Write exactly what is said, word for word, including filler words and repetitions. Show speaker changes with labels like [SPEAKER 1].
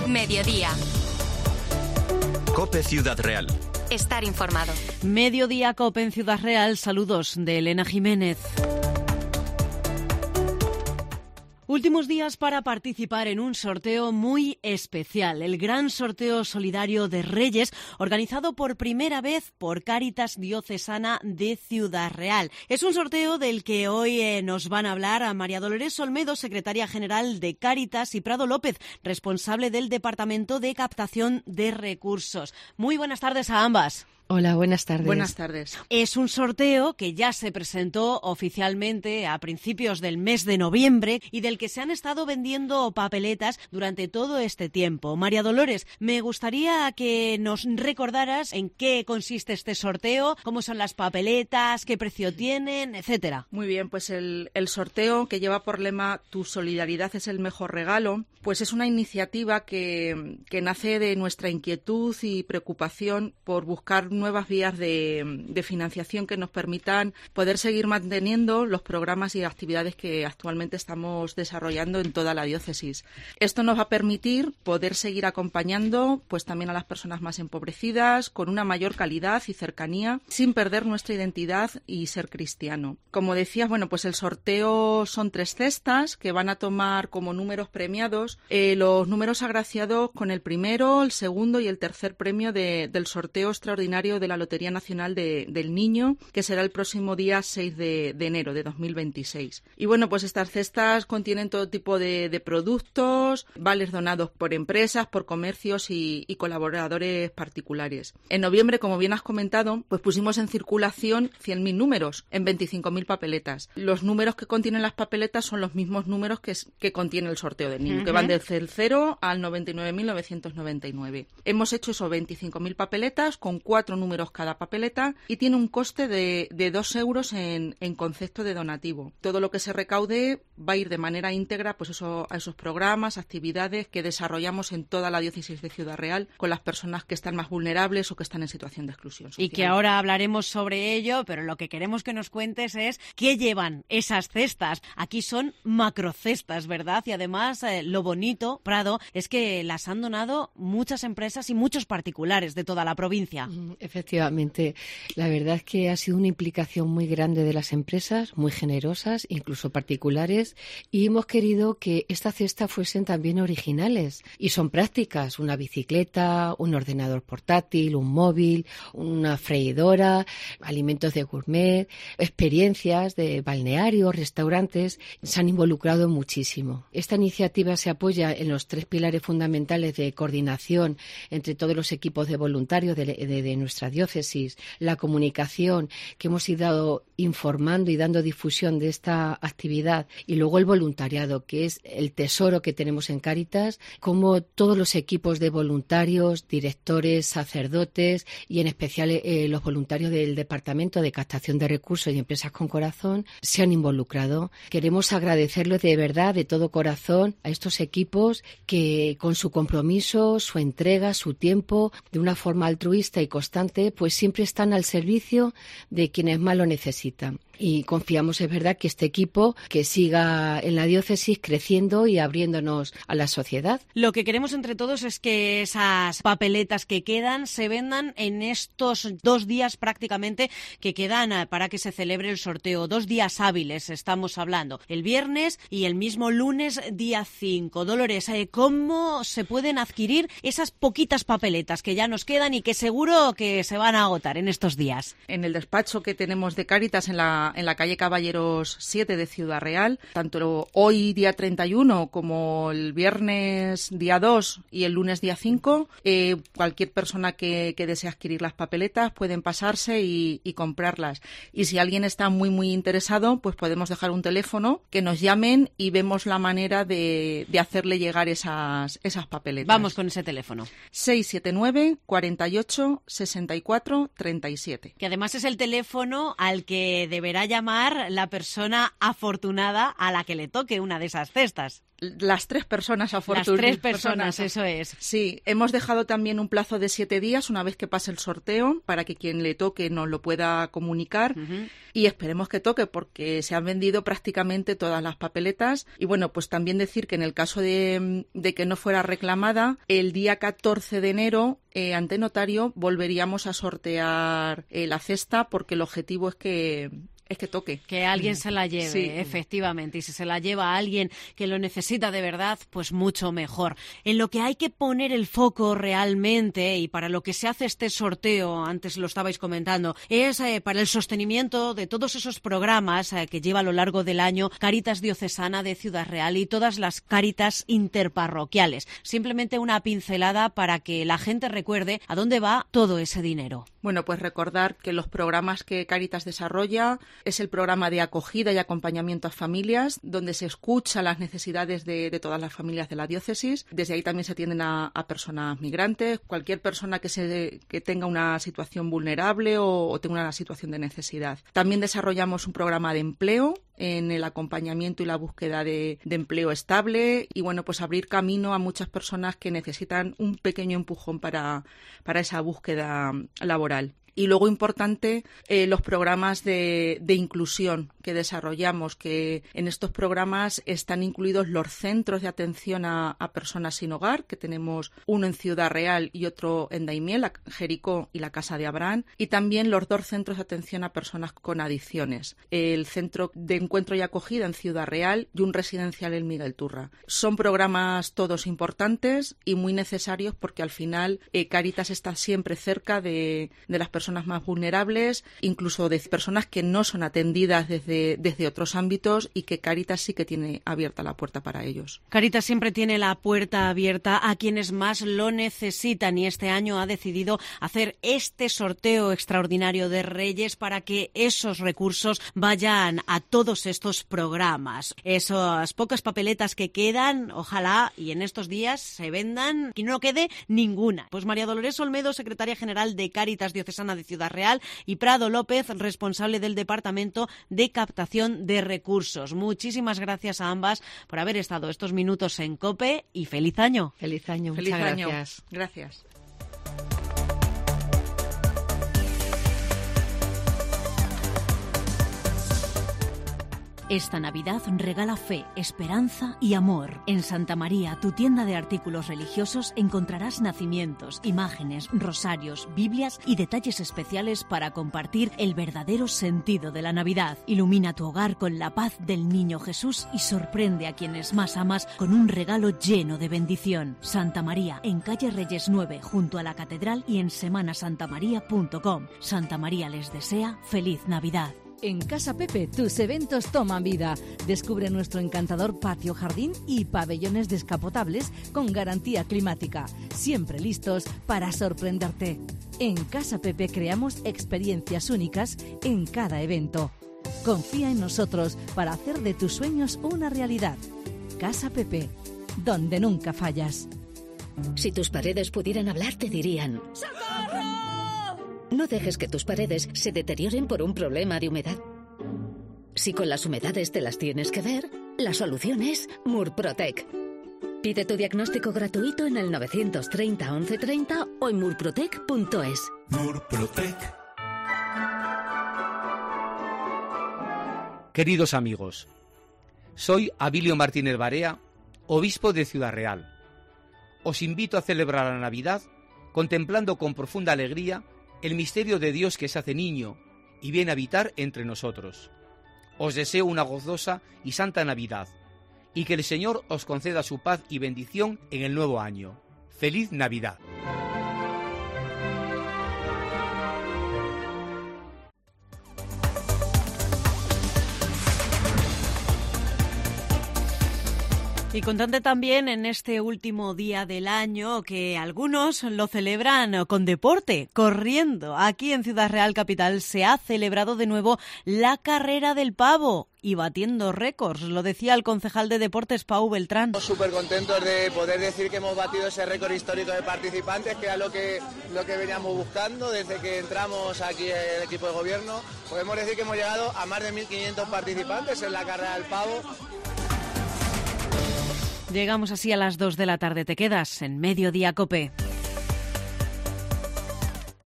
[SPEAKER 1] Mediodía.
[SPEAKER 2] COPE Ciudad Real.
[SPEAKER 1] Estar informado.
[SPEAKER 3] Mediodía COPE en Ciudad Real. Saludos de Elena Jiménez. Últimos días para participar en un sorteo muy especial, el Gran Sorteo Solidario de Reyes, organizado por primera vez por Cáritas Diocesana de Ciudad Real. Es un sorteo del que hoy eh, nos van a hablar a María Dolores Olmedo, secretaria general de Cáritas, y Prado López, responsable del Departamento de Captación de Recursos. Muy buenas tardes a ambas.
[SPEAKER 4] Hola, buenas tardes.
[SPEAKER 5] Buenas tardes.
[SPEAKER 3] Es un sorteo que ya se presentó oficialmente a principios del mes de noviembre y del que se han estado vendiendo papeletas durante todo este tiempo. María Dolores, me gustaría que nos recordaras en qué consiste este sorteo, cómo son las papeletas, qué precio tienen, etcétera.
[SPEAKER 5] Muy bien, pues el, el sorteo, que lleva por lema Tu solidaridad es el mejor regalo, pues es una iniciativa que, que nace de nuestra inquietud y preocupación por buscar nuevas vías de, de financiación que nos permitan poder seguir manteniendo los programas y actividades que actualmente estamos desarrollando en toda la diócesis. Esto nos va a permitir poder seguir acompañando pues también a las personas más empobrecidas con una mayor calidad y cercanía sin perder nuestra identidad y ser cristiano. Como decías, bueno, pues el sorteo son tres cestas que van a tomar como números premiados eh, los números agraciados con el primero, el segundo y el tercer premio de, del sorteo extraordinario de la Lotería Nacional de, del Niño, que será el próximo día seis de, de enero de dos mil veintiséis. Y bueno, pues estas cestas contienen todo tipo de, de productos, vales donados por empresas, por comercios y, y colaboradores particulares. En noviembre, como bien has comentado, pues pusimos en circulación cien mil números en veinticinco mil papeletas. Los números que contienen las papeletas son los mismos números que, que contiene el sorteo del niño, uh-huh. que van desde el cero al noventa y nueve mil novecientos noventa y nueve. Hemos hecho eso, veinticinco mil papeletas con cuatro números cada papeleta y tiene un coste de, de dos euros en, en concepto de donativo. Todo lo que se recaude va a ir de manera íntegra pues eso, a esos programas, actividades que desarrollamos en toda la diócesis de Ciudad Real con las personas que están más vulnerables o que están en situación de exclusión social.
[SPEAKER 3] Y que ahora hablaremos sobre ello, pero lo que queremos que nos cuentes es qué llevan esas cestas. Aquí son macrocestas, ¿verdad? Y además eh, lo bonito, Prado, es que las han donado muchas empresas y muchos particulares de toda la provincia.
[SPEAKER 4] Efectivamente, la verdad es que ha sido una implicación muy grande de las empresas, muy generosas, incluso particulares, y hemos querido que estas cestas fuesen también originales y son prácticas, una bicicleta, un ordenador portátil, un móvil, una freidora, alimentos de gourmet, experiencias de balnearios, restaurantes, se han involucrado muchísimo. Esta iniciativa se apoya en los tres pilares fundamentales de coordinación entre todos los equipos de voluntarios de, de, de nuestra diócesis, la comunicación, que hemos ido informando y dando difusión de esta actividad, y luego el voluntariado, que es el tesoro que tenemos en Cáritas, como todos los equipos de voluntarios, directores, sacerdotes y en especial eh, los voluntarios del Departamento de Captación de Recursos y Empresas con Corazón se han involucrado. Queremos agradecerles de verdad, de todo corazón, a estos equipos que con su compromiso, su entrega, su tiempo, de una forma altruista y constante, pues siempre están al servicio de quienes más lo necesitan. Y confiamos, es verdad, que este equipo que siga en la diócesis creciendo y abriéndonos a la sociedad.
[SPEAKER 3] Lo que queremos entre todos es que esas papeletas que quedan se vendan en estos dos días prácticamente que quedan para que se celebre el sorteo. Dos días hábiles estamos hablando, el viernes y el mismo lunes día cinco. Dolores, ¿cómo se pueden adquirir esas poquitas papeletas que ya nos quedan y que seguro que se van a agotar en estos días?
[SPEAKER 5] En el despacho que tenemos de Cáritas en la en la calle Caballeros siete de Ciudad Real, tanto hoy día treinta y uno como el viernes día dos y el lunes día cinco, eh, cualquier persona que, que desee adquirir las papeletas pueden pasarse y, y comprarlas. Y si alguien está muy muy interesado, pues podemos dejar un teléfono, que nos llamen y vemos la manera de, de hacerle llegar esas, esas papeletas.
[SPEAKER 3] Vamos con ese teléfono.
[SPEAKER 5] seis siete nueve, cuarenta y ocho, sesenta y cuatro, treinta y siete.
[SPEAKER 3] Que además es el teléfono al que deberá llamar la persona afortunada a la que le toque una de esas cestas.
[SPEAKER 5] las tres personas afortunadas.
[SPEAKER 3] Las tres personas, personas, eso es.
[SPEAKER 5] Sí, hemos dejado también un plazo de siete días una vez que pase el sorteo para que quien le toque nos lo pueda comunicar. Uh-huh. Y esperemos que toque porque se han vendido prácticamente todas las papeletas. Y bueno, pues también decir que en el caso de, de que no fuera reclamada, el día catorce de enero eh, ante notario volveríamos a sortear eh, la cesta porque el objetivo es que es que toque.
[SPEAKER 3] Que alguien se la lleve, sí. Efectivamente. Y si se la lleva a alguien que lo necesita de verdad, pues mucho mejor. En lo que hay que poner el foco realmente y para lo que se hace este sorteo, antes lo estabais comentando, es eh, para el sostenimiento de todos esos programas eh, que lleva a lo largo del año Cáritas Diocesana de Ciudad Real y todas las Cáritas interparroquiales. Simplemente una pincelada para que la gente recuerde a dónde va todo ese dinero.
[SPEAKER 5] Bueno, pues recordar que los programas que Cáritas desarrolla es el programa de acogida y acompañamiento a familias, donde se escucha las necesidades de, de todas las familias de la diócesis. Desde ahí también se atienden a, a personas migrantes, cualquier persona que, se, que tenga una situación vulnerable o, o tenga una situación de necesidad. También desarrollamos un programa de empleo en el acompañamiento y la búsqueda de, de empleo estable y, bueno, pues abrir camino a muchas personas que necesitan un pequeño empujón para, para esa búsqueda laboral. Y luego importante eh, los programas de, de inclusión que desarrollamos, que en estos programas están incluidos los centros de atención a, a personas sin hogar, que tenemos uno en Ciudad Real y otro en Daimiel, la Jericó y la Casa de Abraham, y también los dos centros de atención a personas con adicciones, el Centro de Encuentro y Acogida en Ciudad Real y un residencial en Miguel Turra. Son programas todos importantes y muy necesarios porque al final eh, Cáritas está siempre cerca de, de las personas personas más vulnerables, incluso de personas que no son atendidas desde, desde otros ámbitos y que Cáritas sí que tiene abierta la puerta para ellos.
[SPEAKER 3] Cáritas siempre tiene la puerta abierta a quienes más lo necesitan y este año ha decidido hacer este sorteo extraordinario de Reyes para que esos recursos vayan a todos estos programas. Esas pocas papeletas que quedan, ojalá y en estos días se vendan y no quede ninguna. Pues María Dolores Olmedo, secretaria general de Cáritas Diocesana de Ciudad Real, y Prado López, responsable del Departamento de Captación de Recursos. Muchísimas gracias a ambas por haber estado estos minutos en COPE y feliz año.
[SPEAKER 4] Feliz año,
[SPEAKER 5] feliz
[SPEAKER 4] muchas
[SPEAKER 5] año.
[SPEAKER 4] Gracias.
[SPEAKER 5] Gracias.
[SPEAKER 1] Esta Navidad regala fe, esperanza y amor. En Santa María, tu tienda de artículos religiosos, encontrarás nacimientos, imágenes, rosarios, Biblias y detalles especiales para compartir el verdadero sentido de la Navidad. Ilumina tu hogar con la paz del Niño Jesús y sorprende a quienes más amas con un regalo lleno de bendición. Santa María, en calle Reyes nueve, junto a la Catedral, y en semana santa maría punto com. Santa María les desea feliz Navidad.
[SPEAKER 2] En Casa Pepe, tus eventos toman vida. Descubre nuestro encantador patio jardín y pabellones descapotables con garantía climática, siempre listos para sorprenderte. En Casa Pepe creamos experiencias únicas en cada evento. Confía en nosotros para hacer de tus sueños una realidad. Casa Pepe, donde nunca fallas.
[SPEAKER 6] Si tus paredes pudieran hablar, te dirían: ¡socorro! No dejes que tus paredes se deterioren por un problema de humedad. Si con las humedades te las tienes que ver, la solución es Murprotec. Pide tu diagnóstico gratuito en el novecientos treinta once treinta o en murprotec punto es.
[SPEAKER 7] Murprotec. Queridos amigos, soy Abilio Martínez Barea, obispo de Ciudad Real. Os invito a celebrar la Navidad contemplando con profunda alegría el misterio de Dios que se hace niño y viene a habitar entre nosotros. Os deseo una gozosa y santa Navidad, y que el Señor os conceda su paz y bendición en el nuevo año. ¡Feliz Navidad!
[SPEAKER 3] Y contante también en este último día del año que algunos lo celebran con deporte, corriendo. Aquí en Ciudad Real Capital se ha celebrado de nuevo la carrera del pavo y batiendo récords, lo decía el concejal de Deportes, Pau Beltrán.
[SPEAKER 8] Estamos súper contentos de poder decir que hemos batido ese récord histórico de participantes, que era lo que, lo que veníamos buscando desde que entramos aquí en el equipo de gobierno. Podemos decir que hemos llegado a más de mil quinientos participantes en la carrera del pavo.
[SPEAKER 3] Llegamos así a las dos de la tarde. Te quedas en Mediodía Cope.